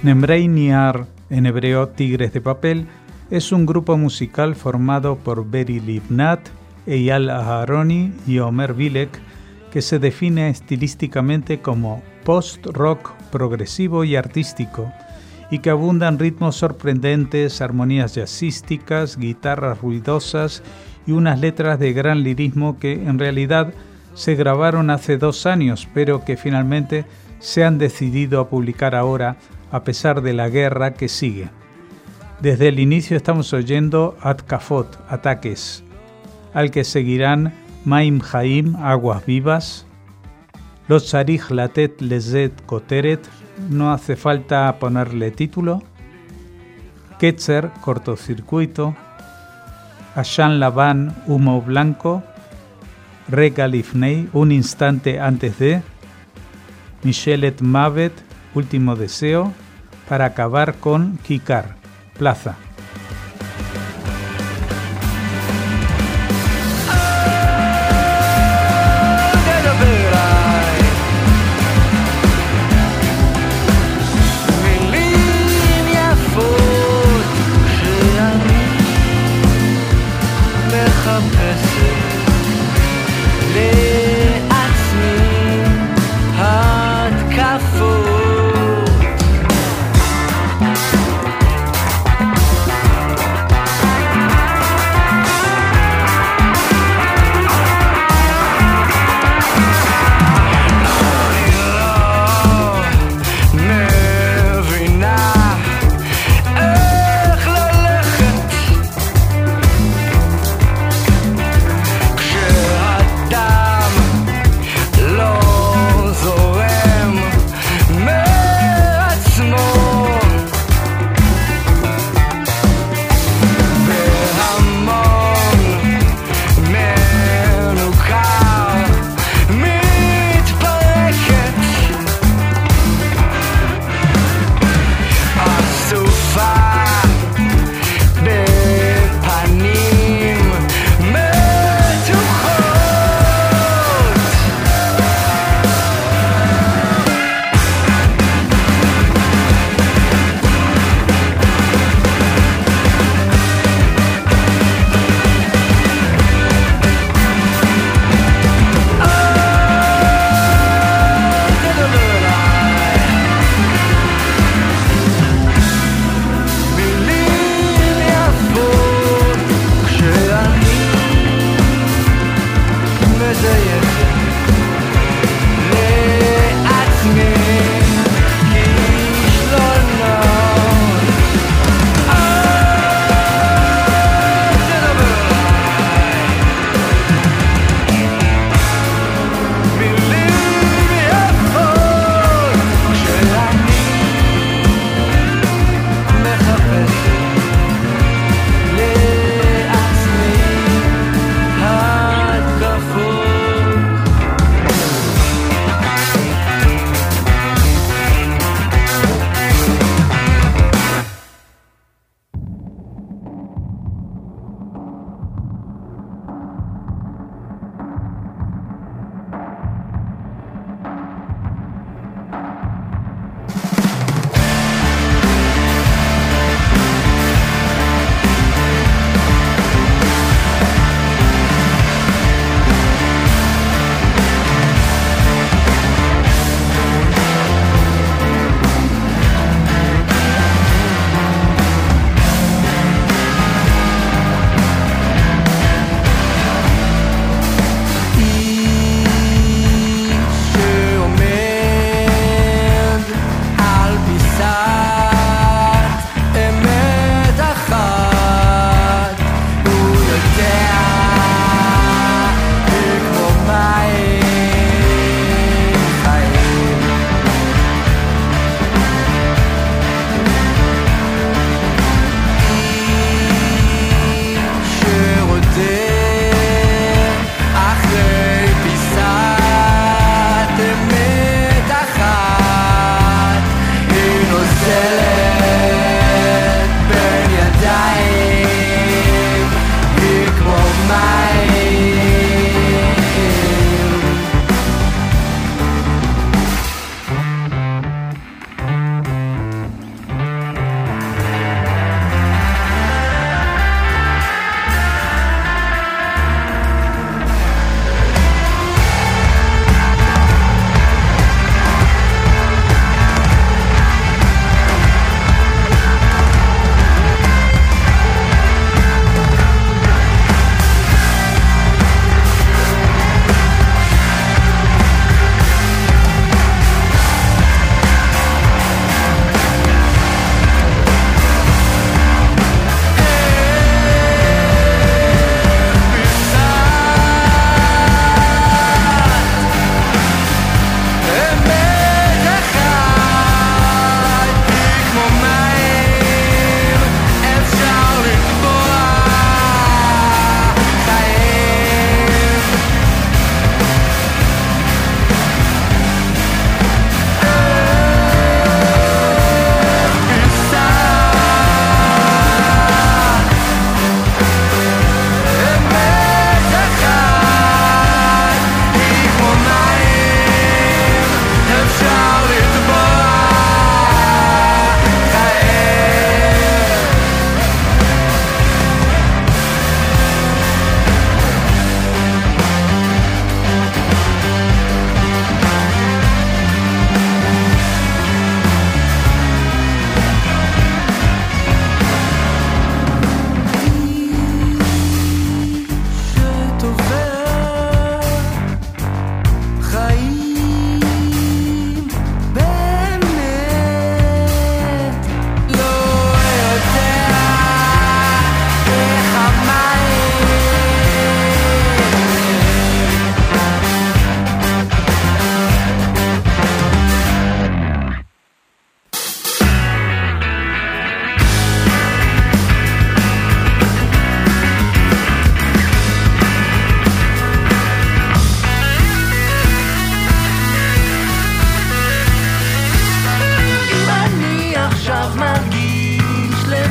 Nemrei Niar, en hebreo Tigres de Papel, es un grupo musical formado por Beri Livnat, Eyal Aharoni y Omer Bilek, que se define estilísticamente como post-rock progresivo y artístico, y que abundan ritmos sorprendentes, armonías jazzísticas, guitarras ruidosas y unas letras de gran lirismo que en realidad se grabaron hace 2 años, pero que finalmente se han decidido a publicar ahora a pesar de la guerra que sigue. Desde el inicio estamos oyendo Atkafot, ataques, al que seguirán Maim Haim, aguas vivas, Lo Tzarich Latet Lezet Koteret, no hace falta ponerle título, Ketzer, cortocircuito, Ashan Laban, humo blanco, Rega Lifnei, un instante antes de, Mishelet Mavet, último deseo, para acabar con Kikar, plaza.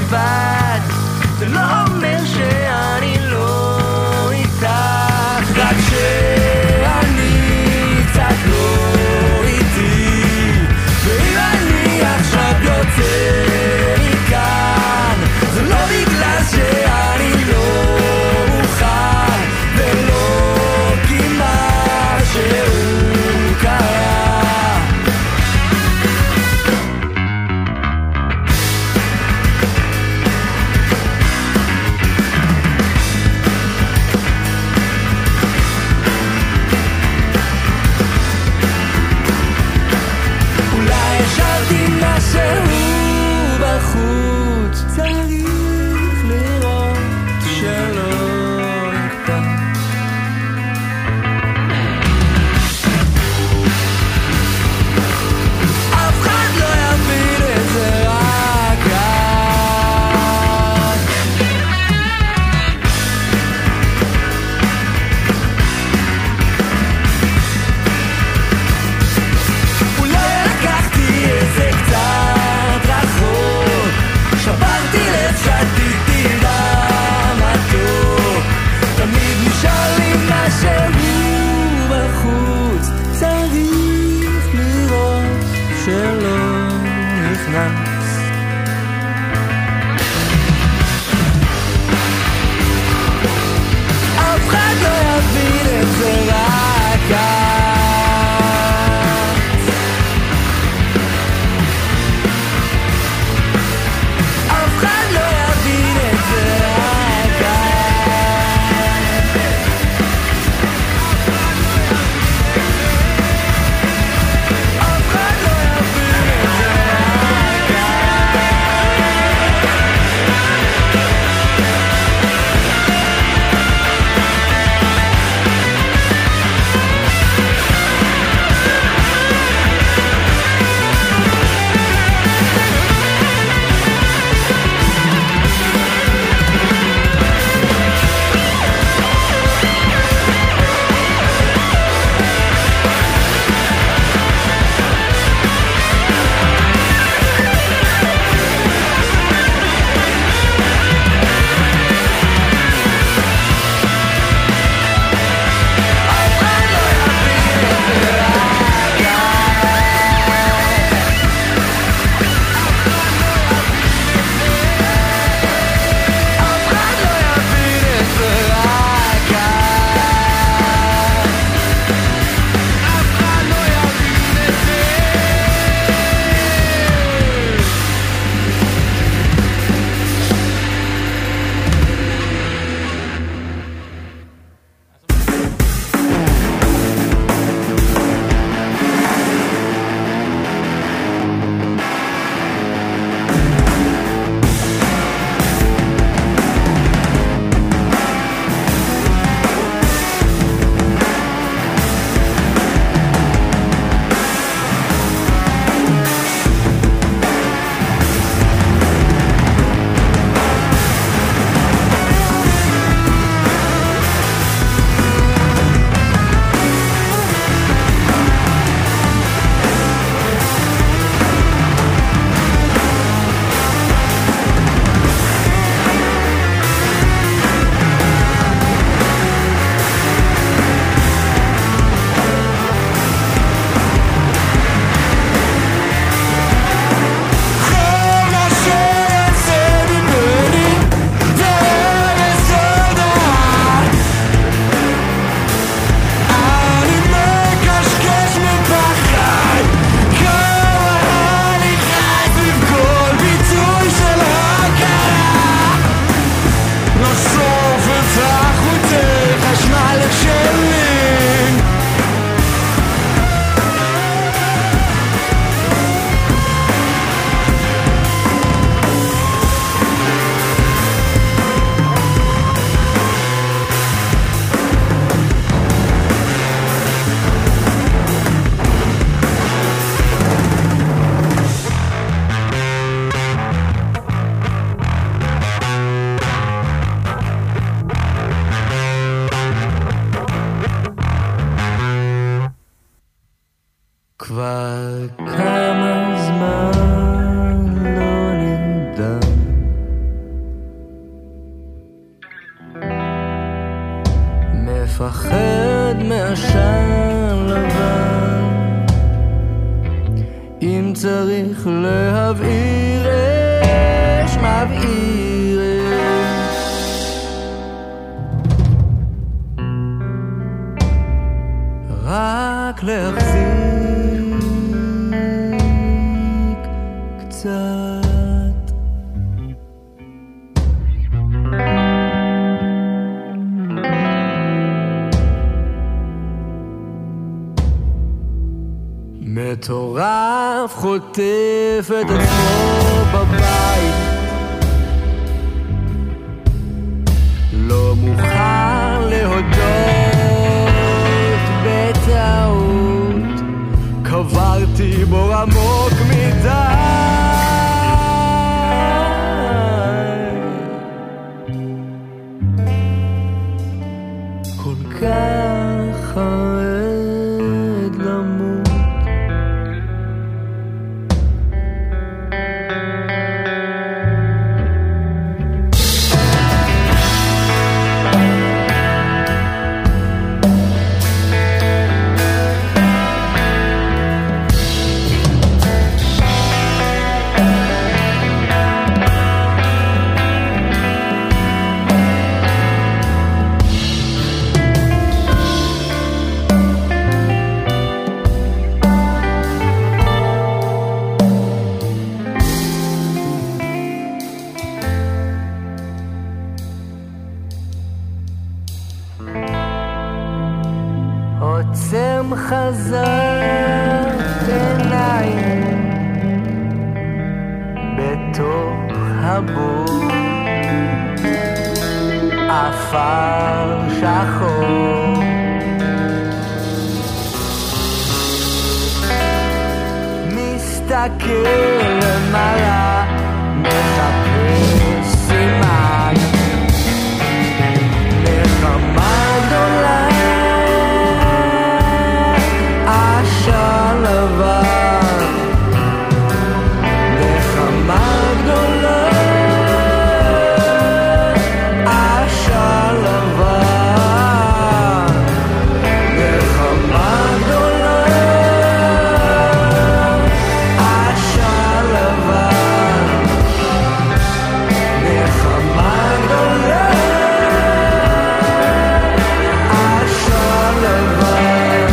לבד, זה לא אומר שאני לא איתך, רק שאני קצת לא איתי, ואם אני עכשיו יוצא מכאן, זה לא בגלל שאני לא אוכל, ולא כי משהו קרה. מטורף חוטף את עצמו בבית, לא מוכן להודות בטעות, קברתי בו עמוק מדי, כל כך חרד למות. עוצם חזק עיניים בתוך הבור, עפר שחור, מסתכל למעלה, מחפש סימן, נחמה גדולה, עשן לבן, נחמה גדולה, עשן לבן, נחמה גדולה, עשן לבן, נחמה גדולה, עשן לבן,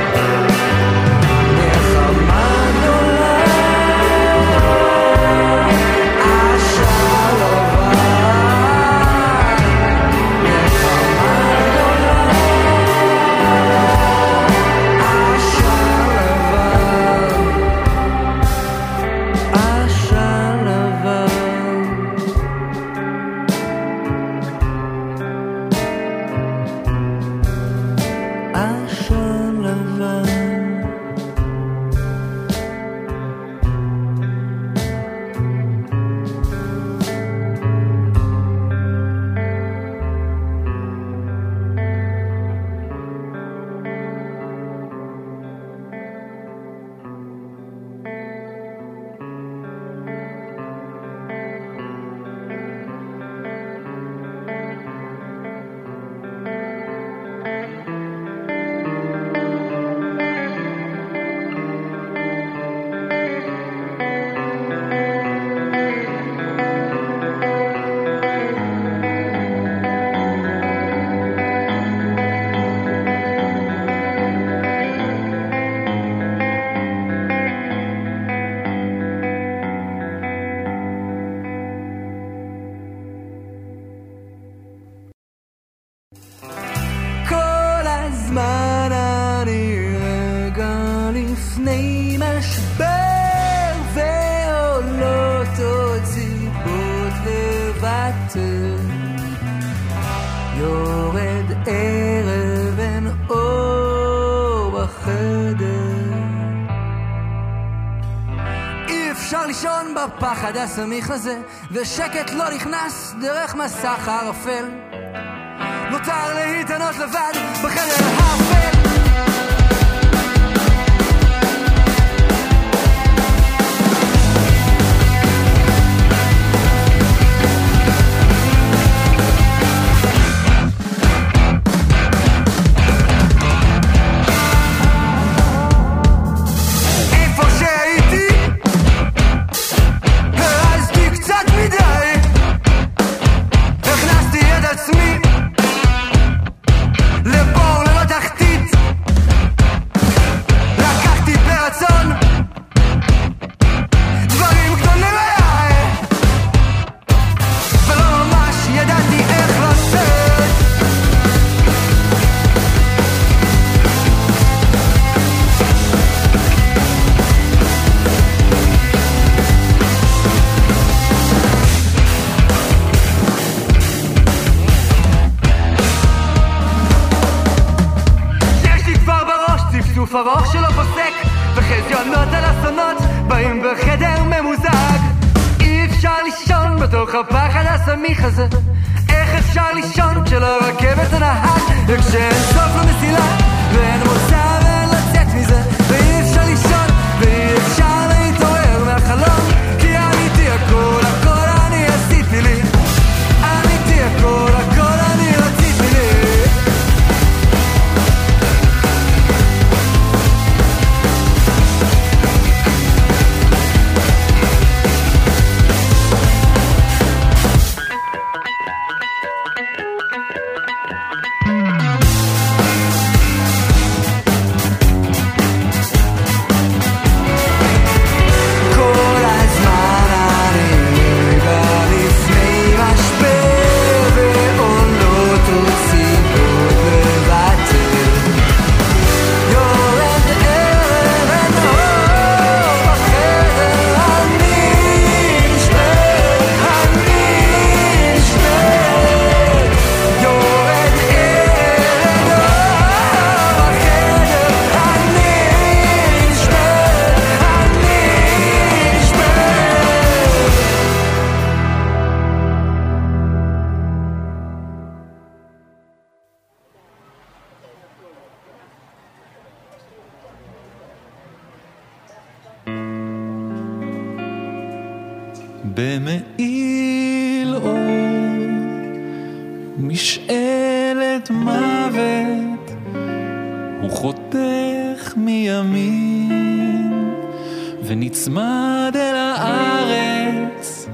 לפני משבר ועולות עוד סיבות לוותר, יורד ערב אין אור בחדר, אי אפשר לישון בפחד הסמיך הזה, ושקט לא נכנס דרך מסך הערפל, נותר להתענות לבד בחדר האפל. לבור ללא תחתית, צפצוף ארוך שלא פוסק, וחזיונות על אסונות באים בחדר ממוזג. אי אפשר לישון בתוך הפחד הסמיך הזה, איך אפשר לישון כשלרכבת הנהג, וכשאין סוף למסילה ואין מוצא ואין לצאת מזה, ואי אפשר לישון ואי אפשר להתעורר מהחלום, כי אמיתי הכל הכל אני עשיתי לי, אמיתי הכל הכל אני רציתי לי. במעיל אור משאלת מוות הוא חותך מימין ונצמד אל הארץ,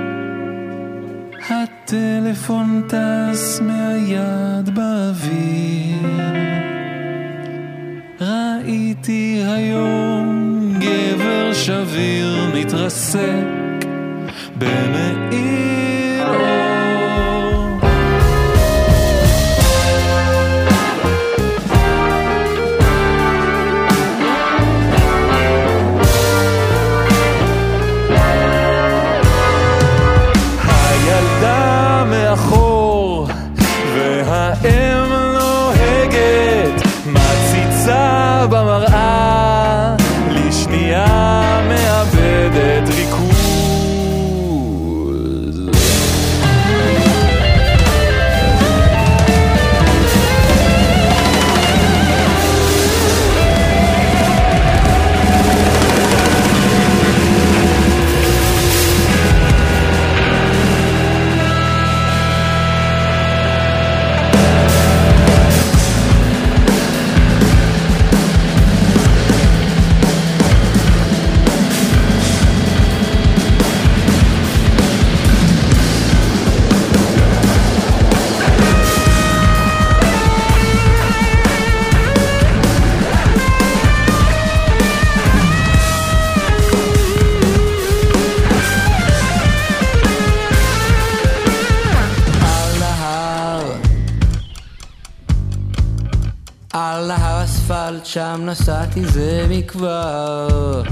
הטלפון טס מהיד באוויר. ראיתי היום גבר שביר מתרסק במעיל אור. הילדה מאחור והאם נוהגת מציצה במראה, לשנייה מאבדת ריכוז. על האספלט שם נסעתי זה מכבר,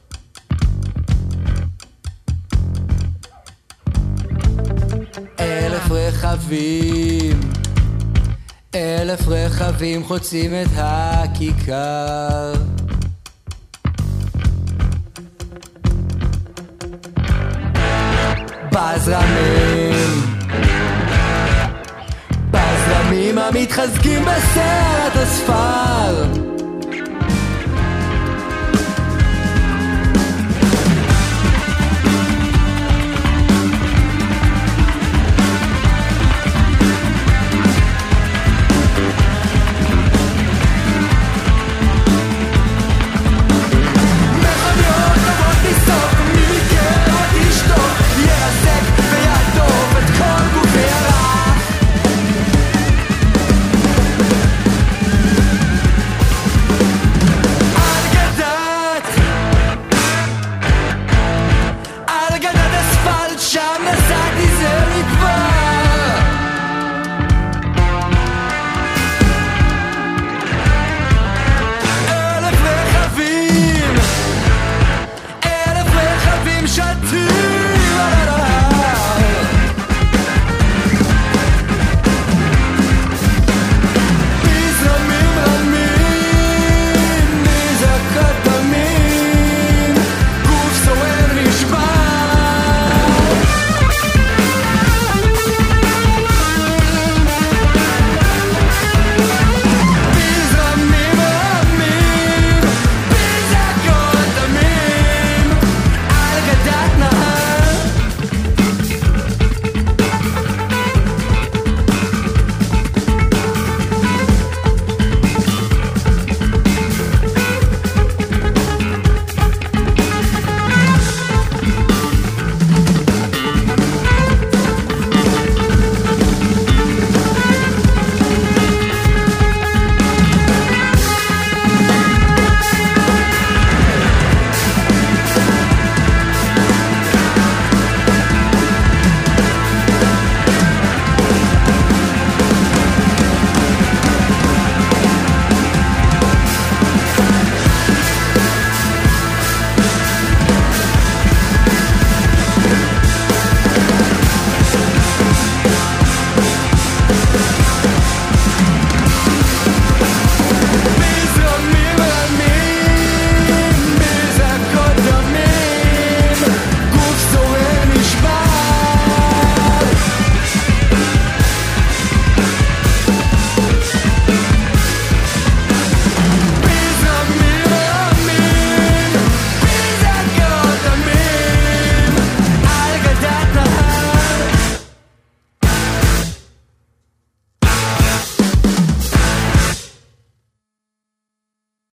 אלף רכבים חוצים את הכיכר. בזרמים המתחזקים בסרט הספר, אלף רכבים שתים